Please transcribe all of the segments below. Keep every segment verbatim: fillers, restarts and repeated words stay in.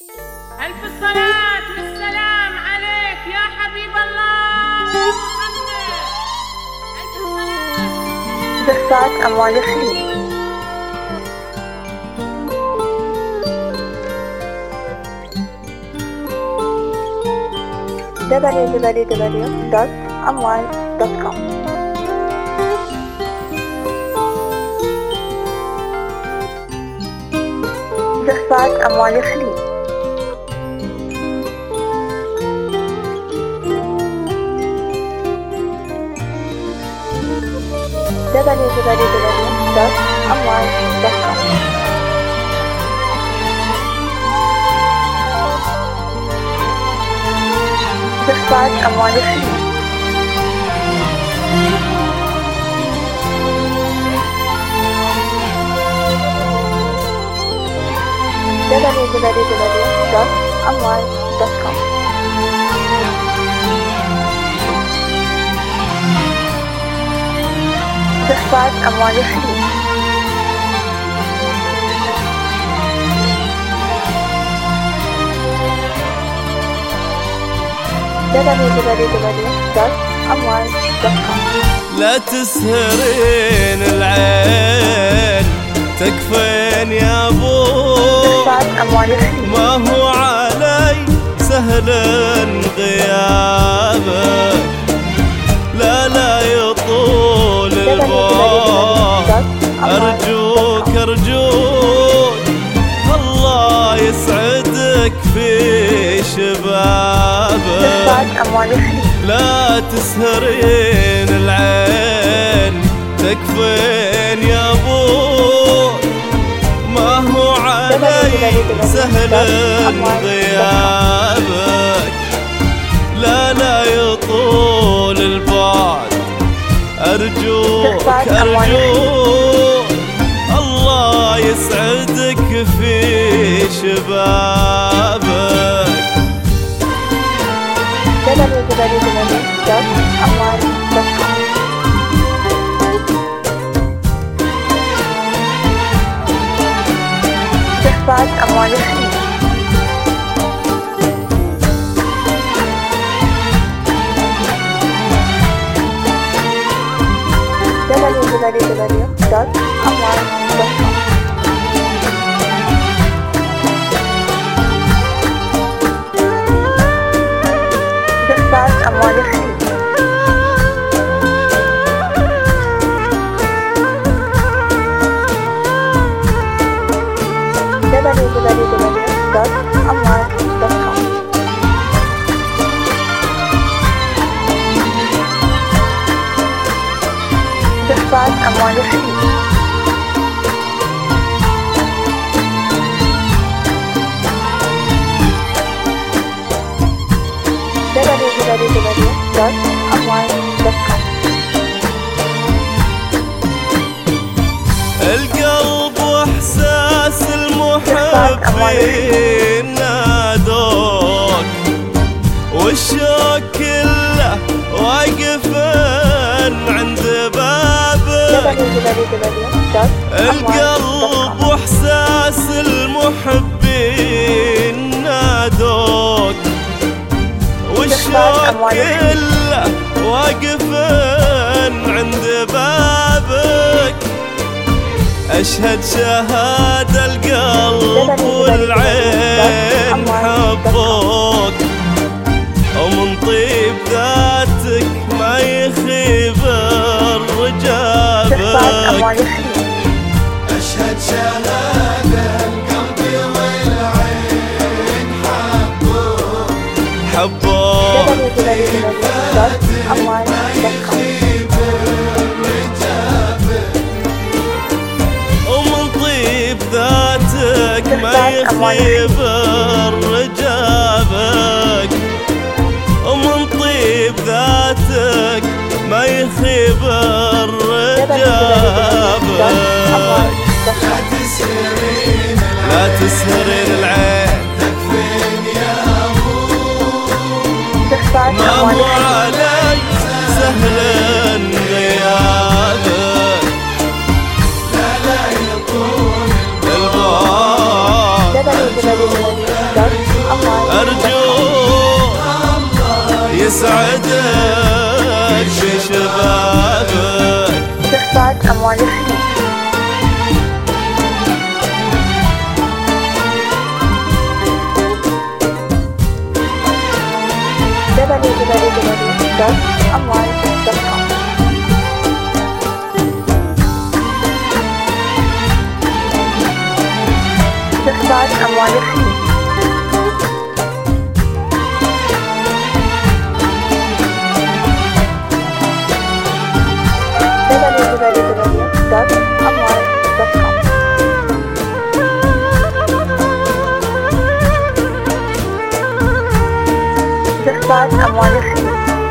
ألف الصلاة والسلام عليك يا حبيب الله محمد. ألف الصلاة. دفعت أموال خليل. دبليو دبليو دبليو دوت أموال دوت كوم. دفعت أموال خليل. دبليو دبليو دبليو دوت أموال دوت كوم. دفعت أموال خليل. دبليو دبليو دبليو دوت أموال دوت كوم. دفعت أموال خليل. دبليو دبليو دبليو دوت أموال دوت كوم. لا تسهرين العين تكفين يا ابو، دفعت أموال خليل. ما هو علي سهل غيابك، لا لا يطول البعد، أرجوك أرجوك الله يسعدك في شبابك. لا تسهرين العين تكفين يا ابو، ما هو علي سهل غيابك، لا لا يطول البعد، أرجوك أرجوك الله يسعدك في شبابك. دبليو دبليو دبليو دوت أموال دوت كوم. دفعت أموال خليل. دبليو دبليو دبليو دوت أموال دوت كوم. دفعت أموال خليل. دبليو دبليو دبليو دوت أموال دوت كوم. دفعت أموال خليل. دبليو دبليو دبليو دوت أموال دوت كوم. القلب واحساس المحبين نادوك، والشوق كله واقف عند بابك. القلب واحساس المحبين نادوك، والشوق كله واقف عند بابك. أشهد شهادة القلب والعين حبوك، ومن طيب ذاتك ما يخيب الرجابك. أشهد شهادة القلب والعين حبوك، حبوك ومن طيب ذاتك ما يخيب الرجابك. ومن طيب ذاتك ما يخيب الرجابك، ومن طيب ذاتك ما يخيب الرجابك. لا تسهرين العين تكفين يا ابو، ما هو علي سهل غيابك، لا لا يطول البعد. دوت أموال دوت كوم. استخراج أموال الخليج. دبليو دبليو دبليو دوت أموال دوت كوم. استخراج أموال الخليج.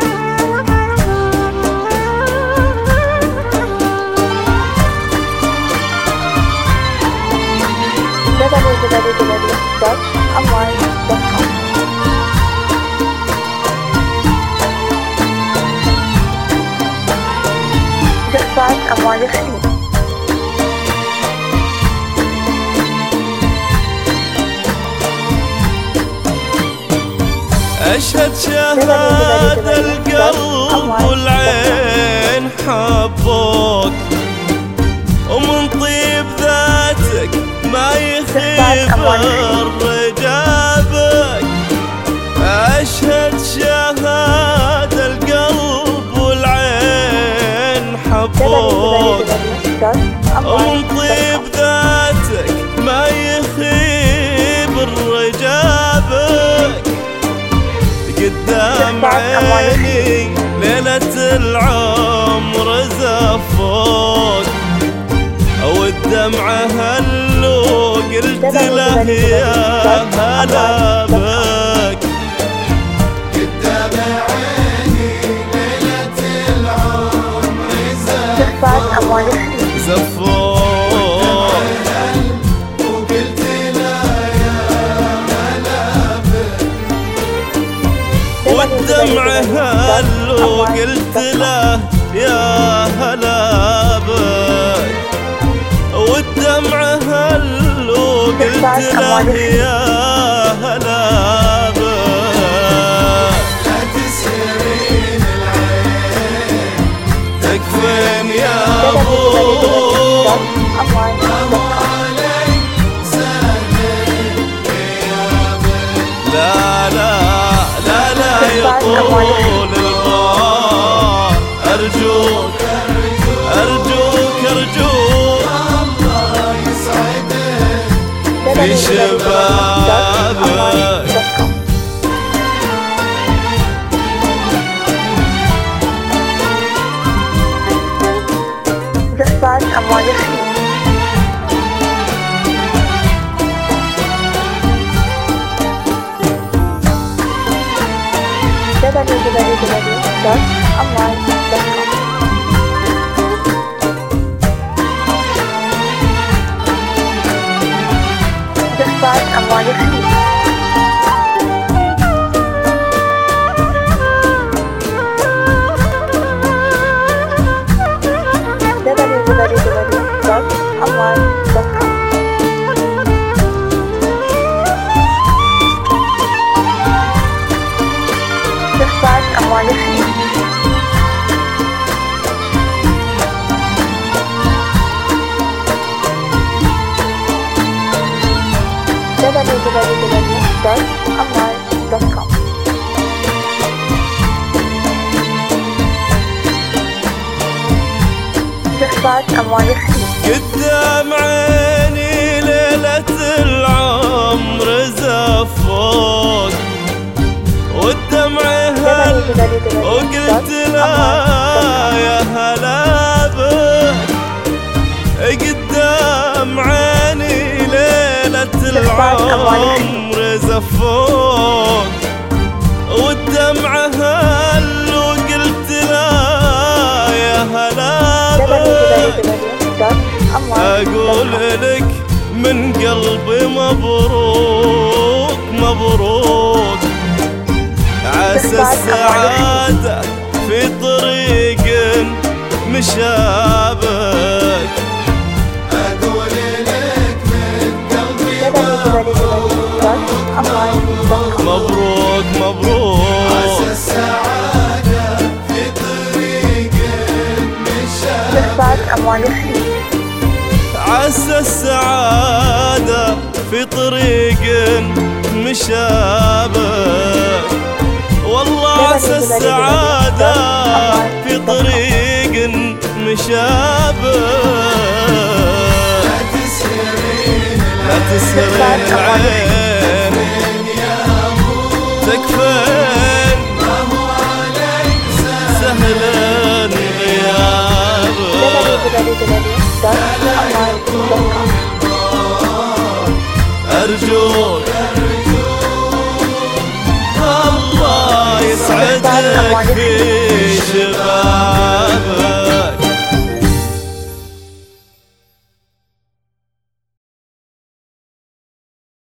دبليو دبليو دبليو دوت أموال دوت كوم. استخراج أموال الخليج. أشهد شهادة القلب والعين حبوك، ومن طيب ذاتك ما يخيب رجابك. أشهد شهادة القلب والعين حبوك، ومن طيب ذاتك ما يخيب رجابك. قدام عيني ليلة العمر زفوك، والدمعة هلو قلت له يا هلا بك. قدام عيني ليلة العمر زفوك، وقلت له يا هلا بك. والدمعة هلو قلت له يا هلا بك. والدمعة هلو قلت له يا هلا بك. لا تسهرين العين تكفين يا ابوك، علي سهل غيابك. لا لا لا لا يطول الغار. أرجوك أرجوك أرجوك الله يسعدك في شبابك. استخراج أموال الخليج. دبليو دبليو دبليو دوت أموال دوت كوم. استخراج أموال الخليج. دبليو دبليو دبليو دوت أموال دوت كوم. استخراج أموال الخليج. دبليو دبليو دبليو دوت أموال دوت كوم. استخراج أموال الخليج. قدام عيني ليلة العمر زفوك، والدمعة هل وقلت لا يا هلا بك. قدام عيني ليلة العمر زفوك، والدمعة هل وقلت لا يا هلا بك. أقول لك من قلبي مبروك مبروك. عسى السعادة في طريق مشابك. أقول لك من قلبي مبروك مبروك. عسى السعادة في طريق مشابك. أموال الخليج. عسى السعادة في طريق مشابك. والله عسى السعادة في طريق مشابه. لا تسهرين لا تسهرين العين تكفين ما هو عليك سهلا غيابه. أرجوك الله يسعدك في شبابك.